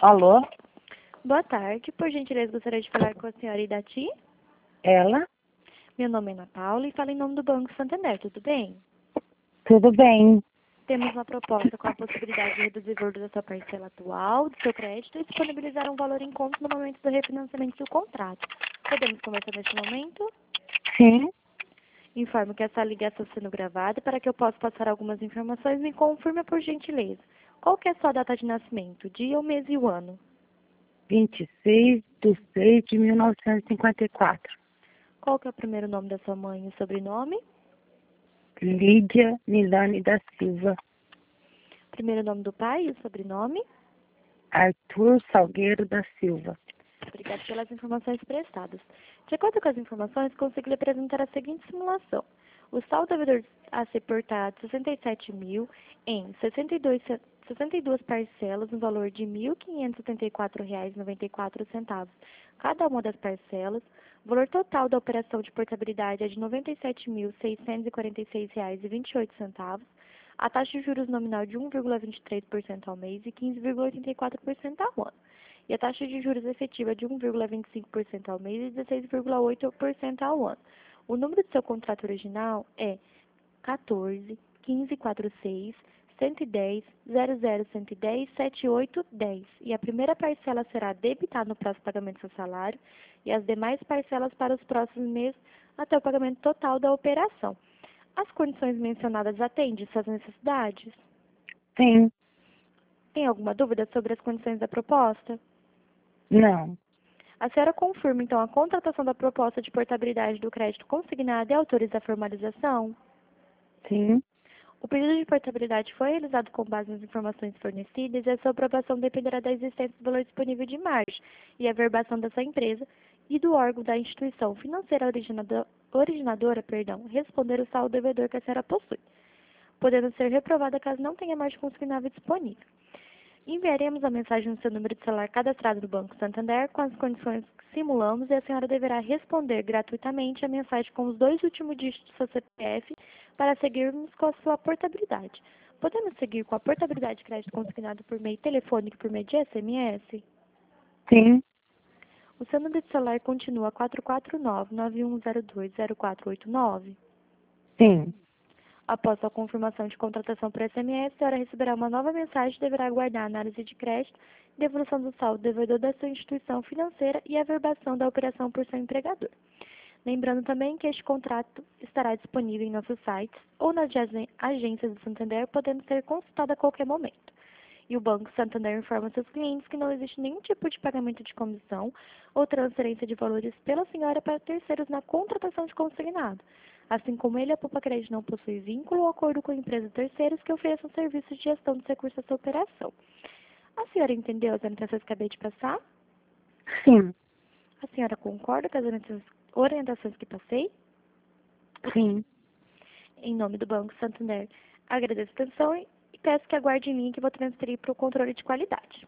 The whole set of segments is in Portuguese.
Alô? Boa tarde. Por gentileza, gostaria de falar com a senhora Idati. Ela? Meu nome é Ana Paula e falo em nome do Banco Santander, tudo bem? Tudo bem? Temos uma proposta com a possibilidade de reduzir o valor da sua parcela atual, do seu crédito e disponibilizar um valor em conta no momento do refinanciamento do contrato. Podemos conversar neste momento? Sim. Informo que essa ligação está sendo gravada para que eu possa passar algumas informações. Me confirme, por gentileza. Qual que é a sua data de nascimento? Dia, o mês e o ano? 26/6/1954. Qual que é o primeiro nome da sua mãe e o sobrenome? Lídia Milane da Silva. Primeiro nome do pai e o sobrenome? Arthur Salgueiro da Silva. Obrigada pelas informações prestadas. De acordo com as informações, consigo lhe apresentar a seguinte simulação. O saldo devedor a ser portado 67 mil em 62 parcelas no valor de R$ 1.574,94 cada uma das parcelas. O valor total da operação de portabilidade é de R$ 97.646,28. A taxa de juros nominal de 1,23% ao mês e 15,84% ao ano. E a taxa de juros efetiva de 1,25% ao mês e 16,8% ao ano. O número do seu contrato original é 14 15 46 110 00 110 78 10 e a primeira parcela será debitada no prazo de pagamento do seu salário e as demais parcelas para os próximos meses até o pagamento total da operação. As condições mencionadas atendem suas necessidades? Sim. Tem alguma dúvida sobre as condições da proposta? Não. A senhora confirma, então, a contratação da proposta de portabilidade do crédito consignado e autoriza a formalização? Sim. O pedido de portabilidade foi realizado com base nas informações fornecidas e a sua aprovação dependerá da existência do valor disponível de margem e a verbação da sua empresa e do órgão da instituição financeira originadora, responder o saldo devedor que a senhora possui, podendo ser reprovada caso não tenha margem consignável disponível. Enviaremos a mensagem no seu número de celular cadastrado no Banco Santander com as condições que simulamos e a senhora deverá responder gratuitamente a mensagem com os 2 últimos dígitos do seu CPF para seguirmos com a sua portabilidade. Podemos seguir com a portabilidade de crédito consignado por meio telefônico e por meio de SMS? Sim. O seu número de celular continua 449-9102-0489? Sim. Após a confirmação de contratação por SMS, a senhora receberá uma nova mensagem e deverá aguardar a análise de crédito, devolução do saldo devedor da sua instituição financeira e a verbação da operação por seu empregador. Lembrando também que este contrato estará disponível em nossos sites ou nas agências do Santander, podendo ser consultado a qualquer momento. E o Banco Santander informa seus clientes que não existe nenhum tipo de pagamento de comissão ou transferência de valores pela senhora para terceiros na contratação de consignado. Assim como ele, a Poupa Crédito não possui vínculo ou acordo com empresas terceiras que ofereçam serviços de gestão dos recursos da sua operação. A senhora entendeu as orientações que acabei de passar? Sim. A senhora concorda com as orientações que passei? Sim. Em nome do Banco Santander, agradeço a atenção e peço que aguarde em mim que vou transferir para o controle de qualidade.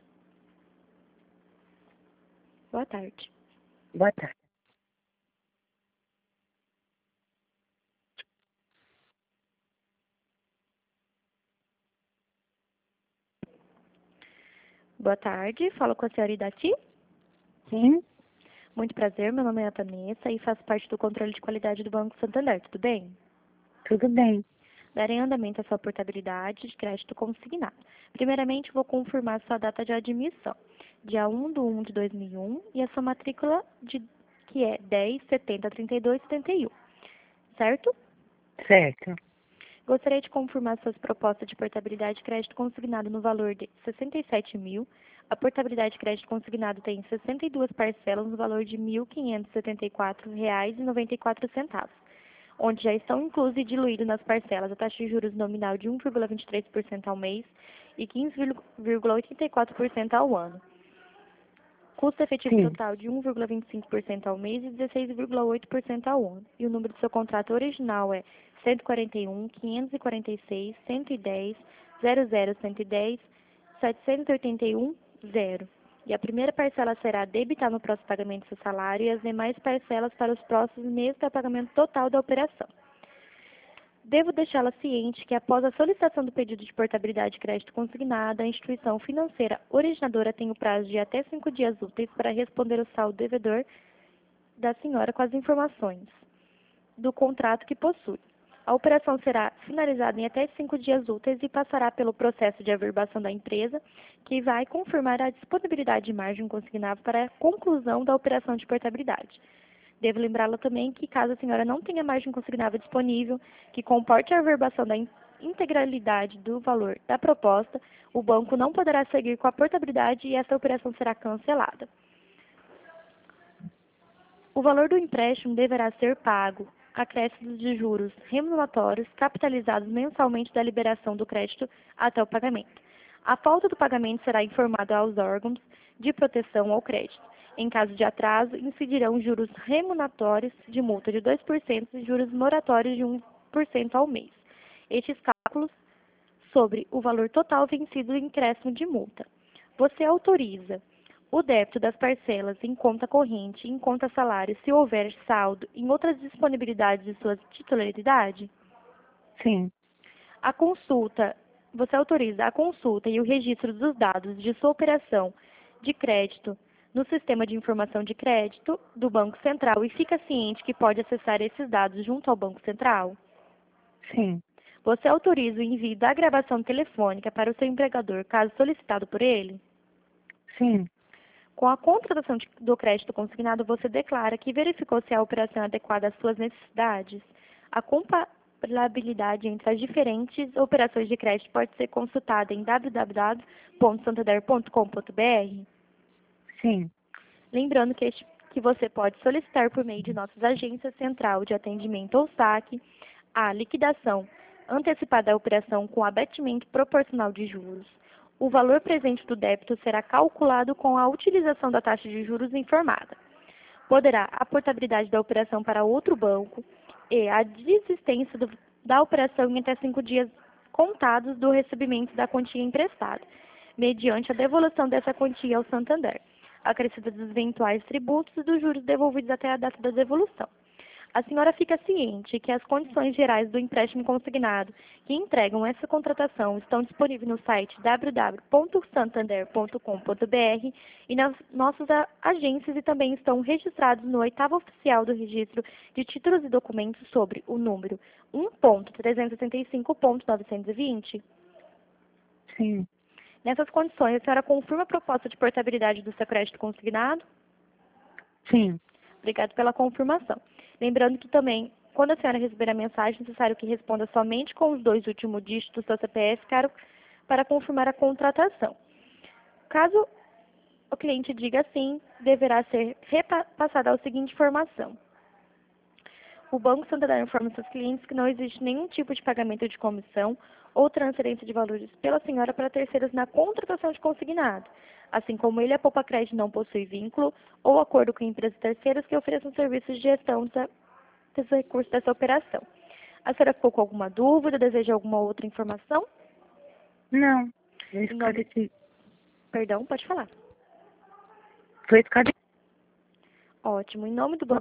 Boa tarde. Boa tarde. Boa tarde, falo com a senhora Idati. Sim. Muito prazer, meu nome é Vanessa e faço parte do controle de qualidade do Banco Santander, tudo bem? Tudo bem. Darei andamento à sua portabilidade de crédito consignado. Primeiramente, vou confirmar sua data de admissão, dia 1/1 de 2001, e a sua matrícula, que é 10703271, certo? Certo. Gostaria de confirmar suas propostas de portabilidade de crédito consignado no valor de 67 mil. A portabilidade de crédito consignado tem 62 parcelas no valor de R$ 1.574,94, onde já estão inclusos e diluídos nas parcelas a taxa de juros nominal de 1,23% ao mês e 15,84% ao ano. Custo efetivo Sim. total de 1,25% ao mês e 16,8% ao ano. E o número do seu contrato original é 141 546 110 00 110 781 0. E a primeira parcela será debitada no próximo pagamento do seu salário e as demais parcelas para os próximos meses até o pagamento total da operação. Devo deixá-la ciente que, após a solicitação do pedido de portabilidade de crédito consignada, a instituição financeira originadora tem o prazo de até 5 dias úteis para responder o saldo devedor da senhora com as informações do contrato que possui. A operação será finalizada em até 5 dias úteis e passará pelo processo de averbação da empresa, que vai confirmar a disponibilidade de margem consignável para a conclusão da operação de portabilidade. Devo lembrá-la também que, caso a senhora não tenha margem consignável disponível, que comporte a averbação da integralidade do valor da proposta, o banco não poderá seguir com a portabilidade e essa operação será cancelada. O valor do empréstimo deverá ser pago, acréscimos de juros remuneratórios capitalizados mensalmente da liberação do crédito até o pagamento. A falta do pagamento será informada aos órgãos de proteção ao crédito. Em caso de atraso, incidirão juros remuneratórios de multa de 2% e juros moratórios de 1% ao mês. Estes cálculos sobre o valor total vencido em acréscimo de multa. Você autoriza o débito das parcelas em conta corrente e em conta salário, se houver saldo em outras disponibilidades de sua titularidade? Sim. Você autoriza a consulta e o registro dos dados de sua operação de crédito no sistema de informação de crédito do Banco Central e fica ciente que pode acessar esses dados junto ao Banco Central? Sim. Você autoriza o envio da gravação telefônica para o seu empregador, caso solicitado por ele? Sim. Com a contratação do crédito consignado, você declara que verificou se a operação é adequada às suas necessidades. A comparabilidade entre as diferentes operações de crédito pode ser consultada em www.santander.com.br. Sim. Lembrando que você pode solicitar por meio de nossas agências central de atendimento ou saque a liquidação antecipada da operação com abatimento proporcional de juros. O valor presente do débito será calculado com a utilização da taxa de juros informada. Poderá a portabilidade da operação para outro banco e a desistência da operação em até 5 dias contados do recebimento da quantia emprestada, mediante a devolução dessa quantia ao Santander, acrescida dos eventuais tributos e dos juros devolvidos até a data da devolução. A senhora fica ciente que as condições gerais do empréstimo consignado que entregam essa contratação estão disponíveis no site www.santander.com.br e nas nossas agências e também estão registrados no 8º oficial do registro de títulos e documentos sobre o número 1.375.920. Sim. Nessas condições, a senhora confirma a proposta de portabilidade do seu crédito consignado? Sim. Obrigado pela confirmação. Lembrando que também, quando a senhora receber a mensagem, é necessário que responda somente com os 2 últimos dígitos do seu CPF para confirmar a contratação. Caso o cliente diga sim, deverá ser repassada a seguinte informação. O Banco Santander informa seus clientes que não existe nenhum tipo de pagamento de comissão ou transferência de valores pela senhora para terceiros na contratação de consignado, assim como ele, a Poupa Crédito, não possui vínculo ou acordo com empresas terceiras que ofereçam serviços de gestão dos recursos dessa operação. A senhora ficou com alguma dúvida? Deseja alguma outra informação? Não. Eu esclareci. Perdão, pode falar. Foi esclarecido. Ótimo. Em nome do Banco